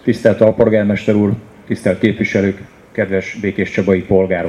tisztelt alpolgármester úr, tisztelt képviselők, kedves békéscsabai polgárok!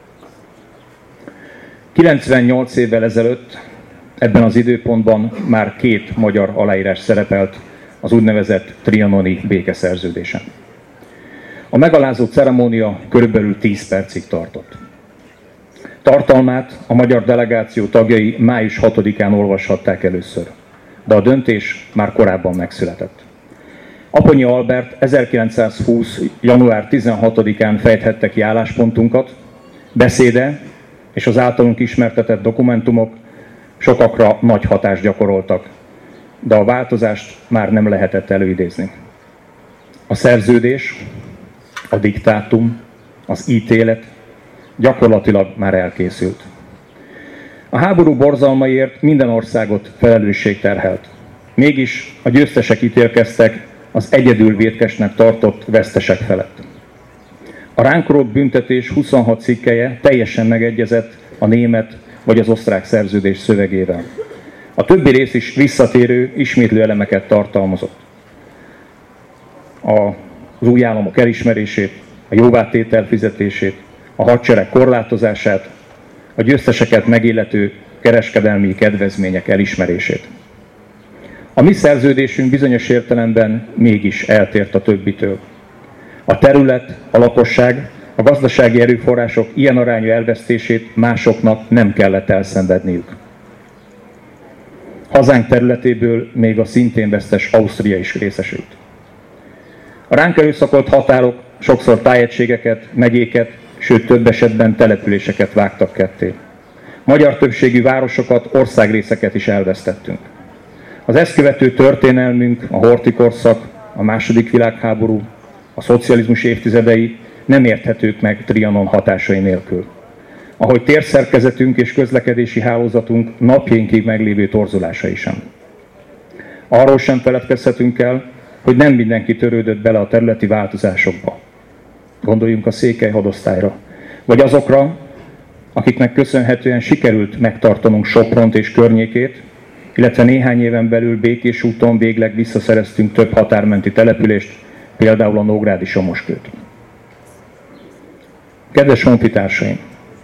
98 évvel ezelőtt ebben az időpontban már 2 magyar aláírás szerepelt az úgynevezett trianoni békeszerződésen. A megalázó ceremónia körülbelül 10 percig tartott. Tartalmát a magyar delegáció tagjai május 6-án olvashatták először, de a döntés már korábban megszületett. Aponyi Albert 1920. január 16-án fejthette ki álláspontunkat, beszéde és az általunk ismertetett dokumentumok sokakra nagy hatást gyakoroltak, de a változást már nem lehetett előidézni. A szerződés, a diktátum, az ítélet gyakorlatilag már elkészült. A háború borzalmaiért minden országot felelősség terhelt. Mégis a győztesek ítélkeztek az egyedül vétkesnek tartott vesztesek felett. A ránk rótt büntetés 26 cikkelye teljesen megegyezett a német vagy az osztrák szerződés szövegével. A többi rész is visszatérő, ismétlő elemeket tartalmazott. Az új államok elismerését, a jóvátétel fizetését, a hadsereg korlátozását, a győzteseket megillető kereskedelmi kedvezmények elismerését. A mi szerződésünk bizonyos értelemben mégis eltért a többitől. A terület, a lakosság, a gazdasági erőforrások ilyen arányú elvesztését másoknak nem kellett elszenvedniük. Hazánk területéből még a szintén vesztes Ausztria is részesült. A ránk erőszakolt határok sokszor tájegységeket, megyéket, sőt több esetben településeket vágtak ketté. Magyar többségű városokat, országrészeket is elvesztettünk. Az ezt követő történelmünk, a horthy korszak, a II. Világháború, a szocializmus évtizedei nem érthetők meg Trianon hatásai nélkül. Ahogy térszerkezetünk és közlekedési hálózatunk napjainkig meglévő torzulásai sem. Arról sem feledkezhetünk el, hogy nem mindenki törődött bele a területi változásokba. Gondoljunk a székely hadosztályra, vagy azokra, akiknek köszönhetően sikerült megtartanunk Sopront és környékét, illetve néhány éven belül Békés úton végleg visszaszereztünk több határmenti települést, például a nógrádi Somoskőt. Kedves honfitársaim!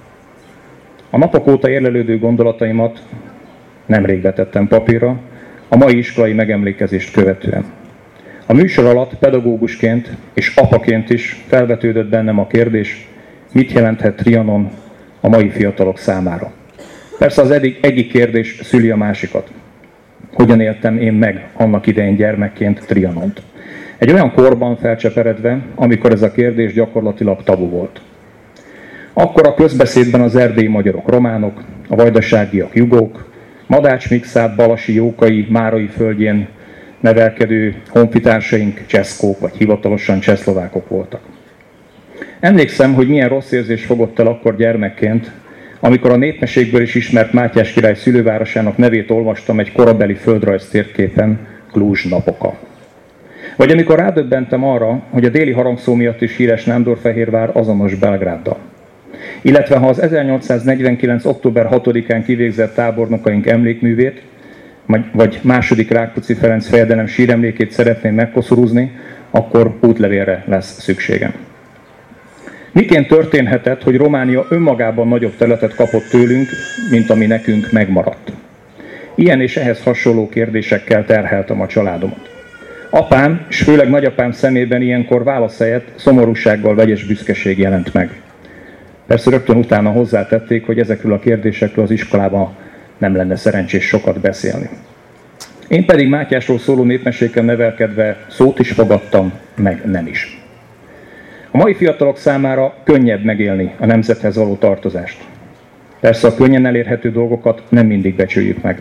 A napok óta érlelődő gondolataimat nemrég vetettem papírra, a mai iskolai megemlékezést követően. A műsor alatt pedagógusként és apaként is felvetődött bennem a kérdés, mit jelenthet Trianon a mai fiatalok számára. Persze az egyik kérdés szüli a másikat. Hogyan éltem én meg annak idején gyermekként Trianont? Egy olyan korban felcseperedve, amikor ez a kérdés gyakorlatilag tabu volt. Akkor a közbeszédben az erdélyi magyarok románok, a vajdaságiak jugók, Madács Mikszát, Balasi Jókai, Márai földjén nevelkedő honfitársaink cseszkók, vagy hivatalosan csehszlovákok voltak. Emlékszem, hogy milyen rossz érzés fogott el akkor gyermekként, amikor a népmesékből is ismert Mátyás király szülővárosának nevét olvastam egy korabeli földrajz térképen, Kluzs napoka. Vagy amikor rádöbbentem arra, hogy a déli harangszó miatt is híres Nándorfehérvár azonos Belgráddal. Illetve ha az 1849. október 6-án kivégzett tábornokaink emlékművét, vagy második Rákóczi Ferenc fejedelem síremlékét szeretném megkoszorúzni, akkor útlevélre lesz szükségem. Miként történhetett, hogy Románia önmagában nagyobb területet kapott tőlünk, mint ami nekünk megmaradt? Ilyen és ehhez hasonló kérdésekkel terheltem a családomat. Apám, és főleg nagyapám szemében ilyenkor válasz helyett szomorúsággal vegyes büszkeség jelent meg. Persze rögtön utána hozzátették, hogy ezekről a kérdésekről az iskolában nem lenne szerencsés sokat beszélni. Én pedig Mátyásról szóló népmeséken nevelkedve szót is fogadtam, meg nem is. A mai fiatalok számára könnyebb megélni a nemzethez való tartozást. Persze a könnyen elérhető dolgokat nem mindig becsüljük meg.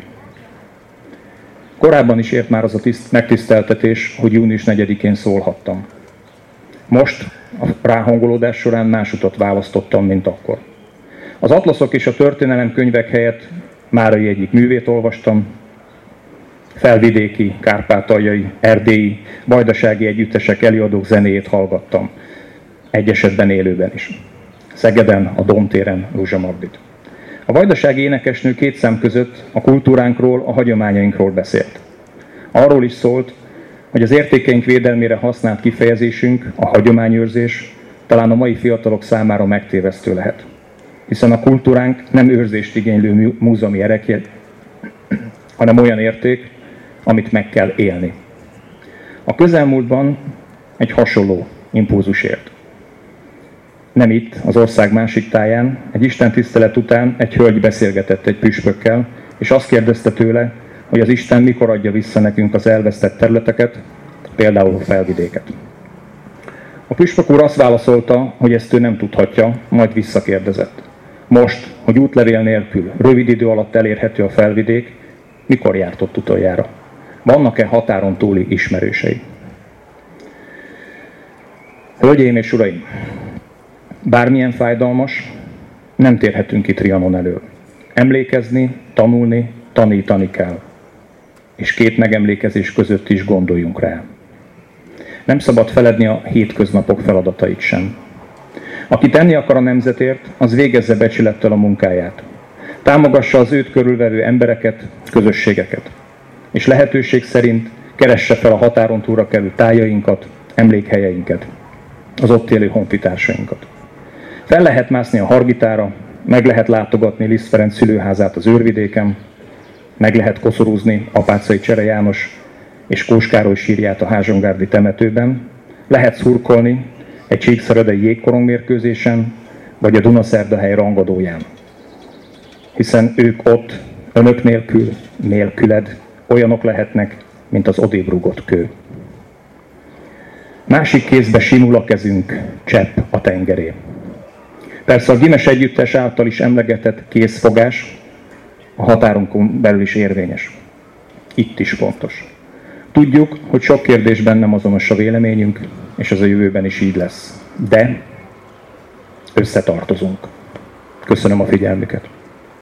Korábban is ért már az a megtiszteltetés, hogy június 4-én szólhattam. Most a ráhangolódás során más utat választottam, mint akkor. Az atlaszok és a történelemkönyvek helyett Márai egyik művét olvastam, felvidéki, kárpátaljai, erdélyi, vajdasági együttesek előadók zenéjét hallgattam. Egy esetben élőben is. Szegeden, a Domtéren Ruzsa Magdit. A vajdasági énekesnő 2 szám között a kultúránkról, a hagyományainkról beszélt. Arról is szólt, hogy az értékeink védelmére használt kifejezésünk, a hagyományőrzés talán a mai fiatalok számára megtévesztő lehet. Hiszen a kultúránk nem őrzést igénylő múzeumi erekje, hanem olyan érték, amit meg kell élni. A közelmúltban egy hasonló impulzus ért. Nem itt, az ország másik táján, egy istentisztelet után egy hölgy beszélgetett egy püspökkel, és azt kérdezte tőle, hogy az Isten mikor adja vissza nekünk az elvesztett területeket, például a Felvidéket. A püspök úr azt válaszolta, hogy ezt ő nem tudhatja, majd visszakérdezett. Most, hogy útlevél nélkül, rövid idő alatt elérhető a Felvidék, mikor járt ott utoljára? Vannak-e határon túli ismerősei? Hölgyeim és uraim, bármilyen fájdalmas, nem térhetünk ki Trianon elől. Emlékezni, tanulni, tanítani kell. És két megemlékezés között is gondoljunk rá. Nem szabad feledni a hétköznapok feladatait sem. Aki tenni akar a nemzetért, az végezze becsülettel a munkáját. Támogassa az őt körülvevő embereket, közösségeket. És lehetőség szerint keresse fel a határon túlra került tájainkat, emlékhelyeinket, az ott élő honfitársainkat. Fel lehet mászni a Hargitára, meg lehet látogatni Liszt Ferenc szülőházát az Őrvidéken, meg lehet koszorúzni Apáczai Csere János és Kós Károly sírját a Házsongárdi temetőben, lehet szurkolni egy csíkszeredai jégkorongmérkőzésen, vagy a Dunaszerdahely rangadóján. Hiszen ők ott, önök nélkül, nélküled, olyanok lehetnek, mint az odébb rúgott kő. Másik kézbe simul a kezünk, csepp a tengeré. Persze a Gimes Együttes által is emlegetett kézfogás a határunkon belül is érvényes. Itt is fontos. Tudjuk, hogy sok kérdésben nem azonos a véleményünk, és ez a jövőben is így lesz. De összetartozunk. Köszönöm a figyelmüket.